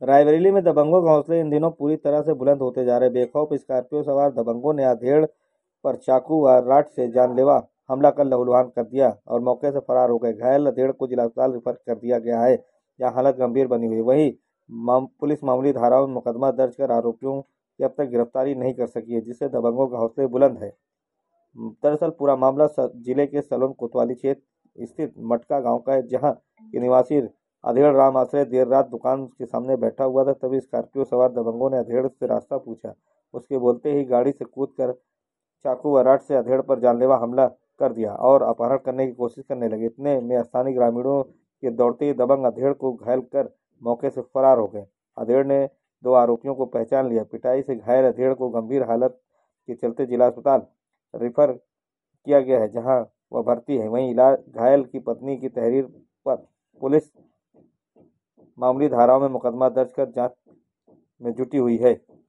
रायबरेली में दबंगों के हौसले इन दिनों पूरी तरह से बुलंद होते जा रहे। बेखौफ स्कॉर्पियो सवार दबंगों ने अधेड़ पर चाकू व राड से जानलेवा हमला कर लहूलुहान कर दिया और मौके से फरार हो गए। घायल अधेड़ को जिला अस्पताल रेफर कर दिया गया है, जहां हालत गंभीर बनी हुई है। वहीं पुलिस मामूली धाराओं में मुकदमा दर्ज कर आरोपियों की अब तक गिरफ्तारी नहीं कर सकी है, जिससे दबंगों के हौसले बुलंद है। दरअसल पूरा मामला जिले के सलोन कोतवाली क्षेत्र स्थित मटका गांव का है, जहां के निवासी अधेड़ राम आश्रय देर रात दुकान के सामने बैठा हुआ था। तभी स्कॉर्पियो सवार दबंगों ने अधेड़ से रास्ता पूछा। उसके बोलते ही गाड़ी से कूदकर चाकू व राड से अधेड़ पर जानलेवा हमला कर दिया और अपहरण करने की कोशिश करने लगे। इतने में स्थानीय ग्रामीणों के दौड़ते ही दबंग अधेड़ को घायल कर मौके से फरार हो गए। अधेड़ ने 2 आरोपियों को पहचान लिया। पिटाई से घायल अधेड़ को गंभीर हालत के चलते जिला अस्पताल रेफर किया गया है, जहां वह भर्ती है। वहीं इलाज घायल की पत्नी की तहरीर पर पुलिस मामूली धाराओं में मुकदमा दर्ज कर जांच में जुटी हुई है।